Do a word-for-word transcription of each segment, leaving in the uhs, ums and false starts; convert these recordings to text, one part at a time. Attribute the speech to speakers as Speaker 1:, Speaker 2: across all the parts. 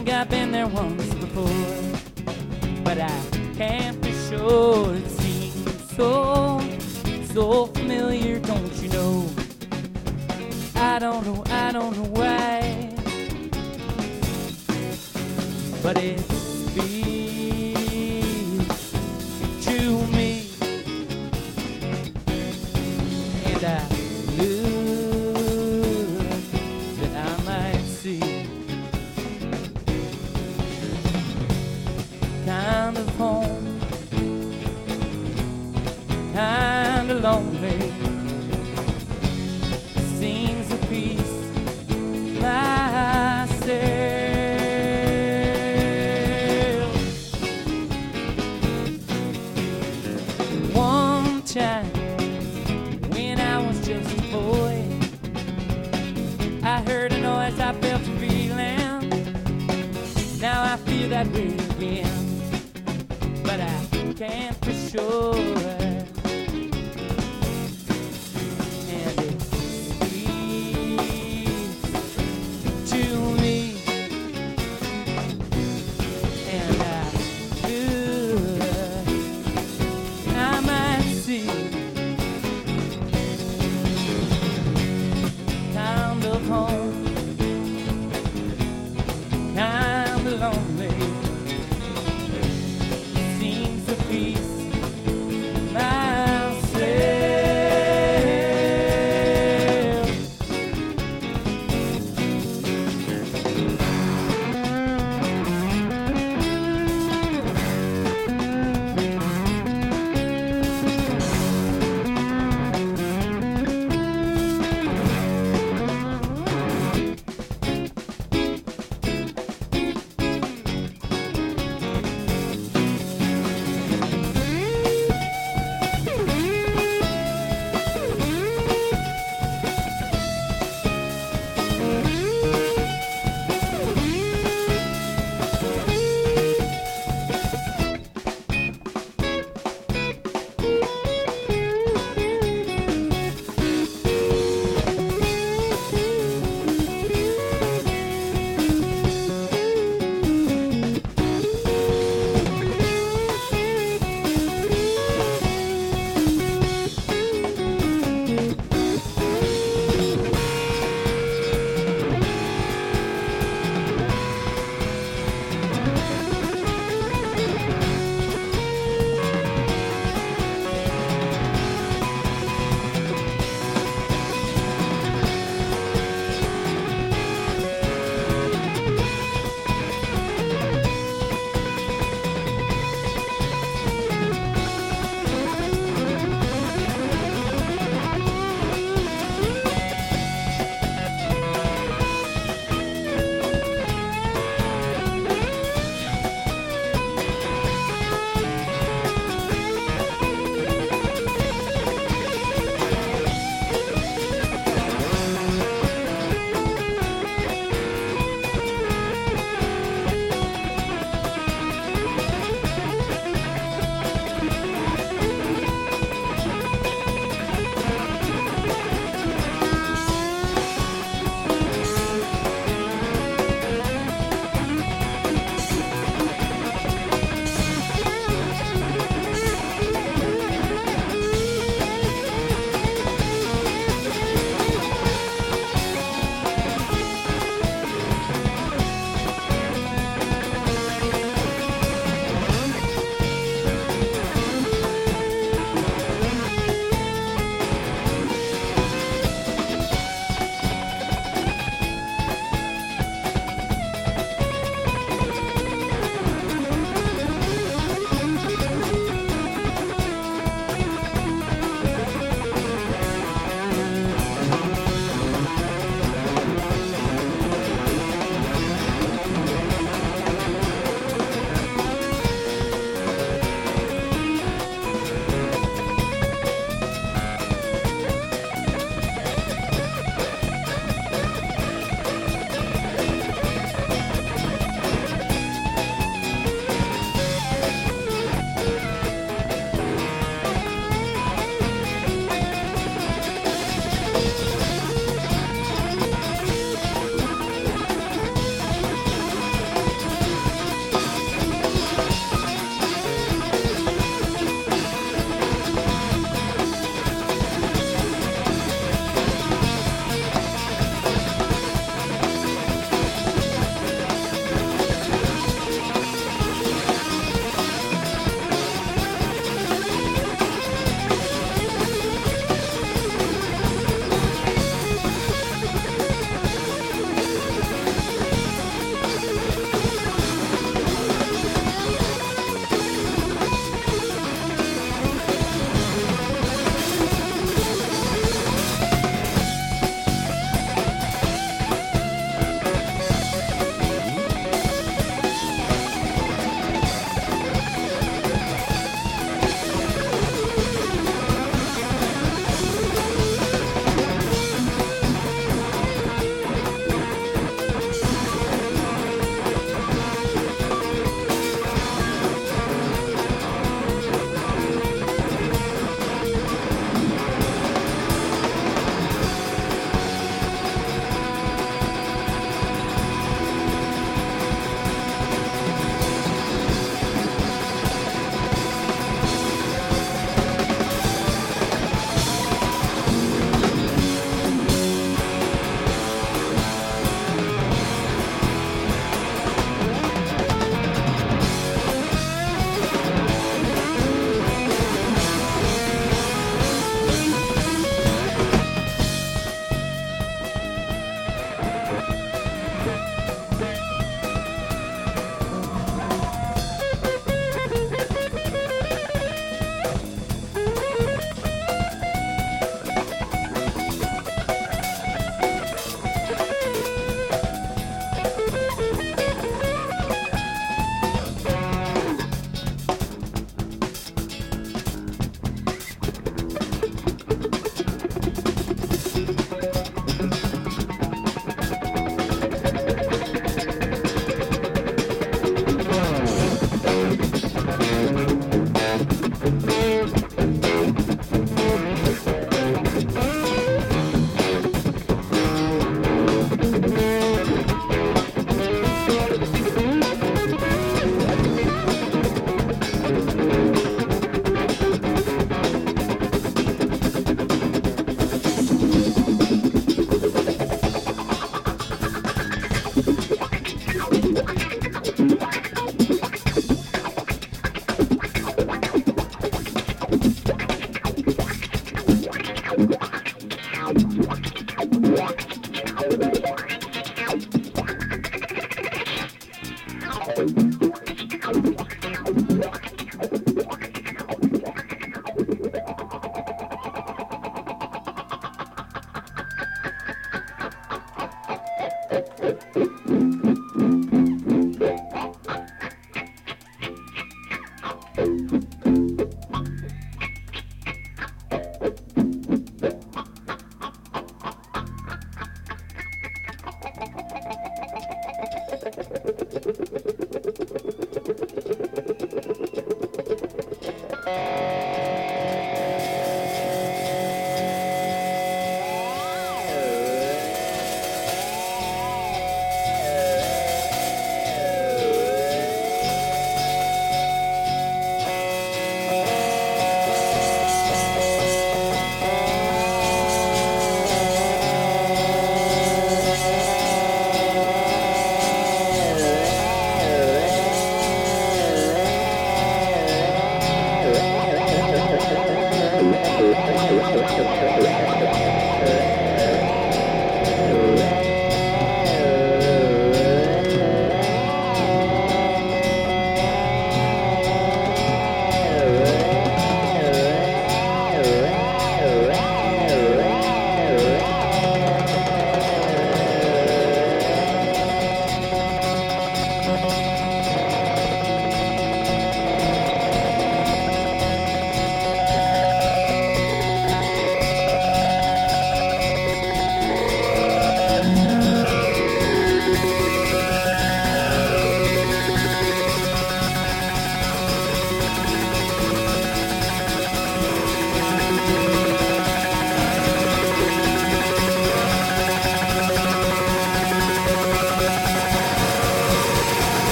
Speaker 1: think I've been there once before, but I can't be sure. It seems so, so familiar, don't you know? I don't know, I don't know why, but it speaks to me, and I look that I might see kind of home, kind of lonely. Seems a piece myself. One time when I was just a boy, I heard a noise, I felt a feeling. Now I feel that way again, but I can't be sure. And it speaks to me, and I could, I might see kind of home, kind of lonely. Seems a piece myself.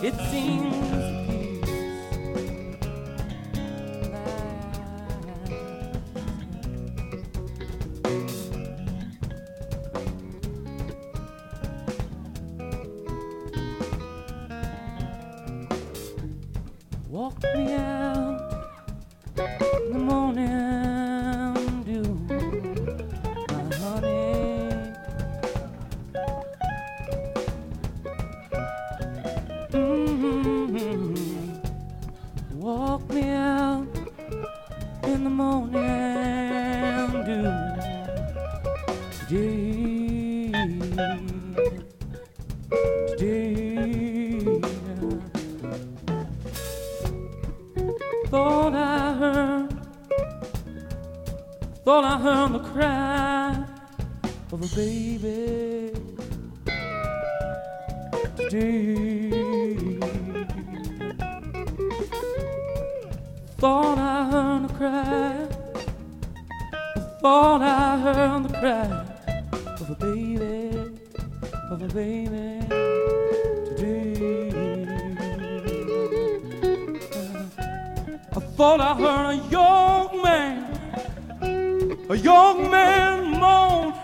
Speaker 1: it seems walk me out in the morning dew, my honey. Mm-hmm. Walk me out in the morning dew, today, today. Thought I heard, thought I heard the cry of a baby today. Thought I heard the cry, thought I heard the cry of a baby, of a baby today. I thought I heard a young man, a young man moan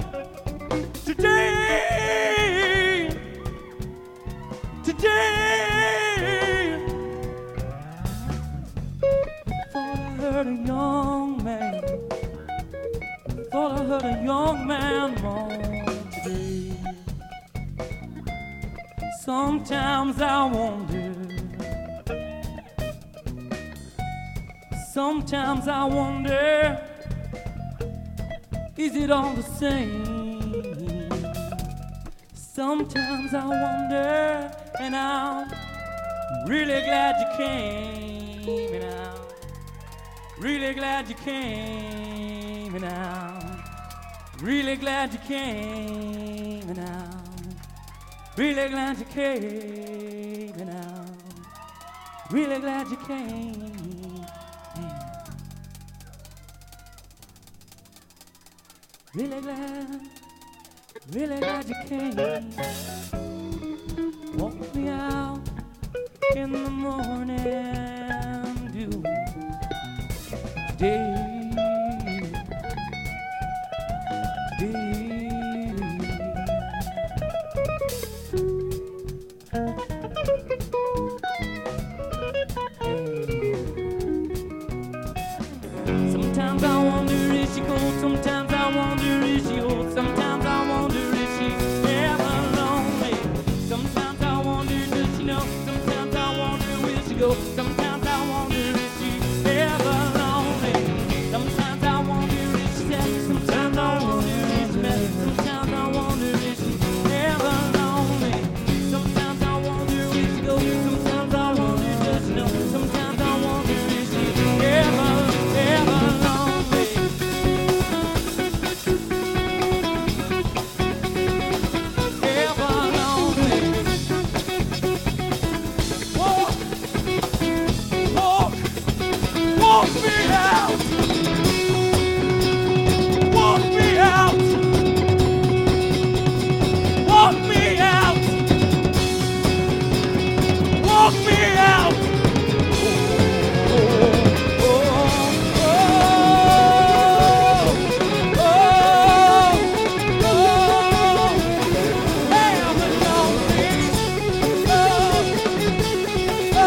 Speaker 1: today, today. I thought I heard a young man, thought I heard a young man moan today. Sometimes I wonder, sometimes I wonder, is it all the same? Sometimes I wonder, and I'm really glad you came, and I'm really glad you came, and I'm really glad you came, and I'm really glad you came, and I'm really glad you came. Really glad, really glad you came. Walk me out in the morning dew, today, today. Sometimes I wonder is she cold, sometimes I wonder is she old, sometimes I wonder is she ever lonely. Sometimes I wonder does she know, sometimes I wonder where she go, sometimes I wonder is she ever lonely. Sometimes I wonder is she sad, sometimes I wonder is she mad, sometimes I wonder is she ever lonely. Sometimes I wonder where she go, sometimes I wonder does she know, sometimes I wonder is she ever, ever lonely. Ever lonely. Walk, walk, walk me out. Walk me out. Walk me out. Walk me out. Oh, oh, oh, oh, oh, ever lonely. Oh, oh,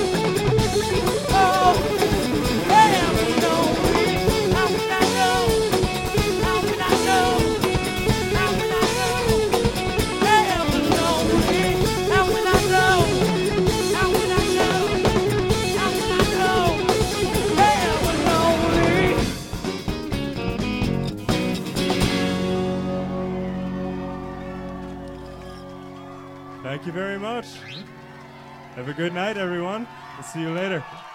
Speaker 1: oh, ever lonely. How would I know? How would I know? How would I know? Ever lonely. How would I know? How would I know? How would I know? Ever lonely.
Speaker 2: Thank you very much. Have a good night, everyone. We'll see you later.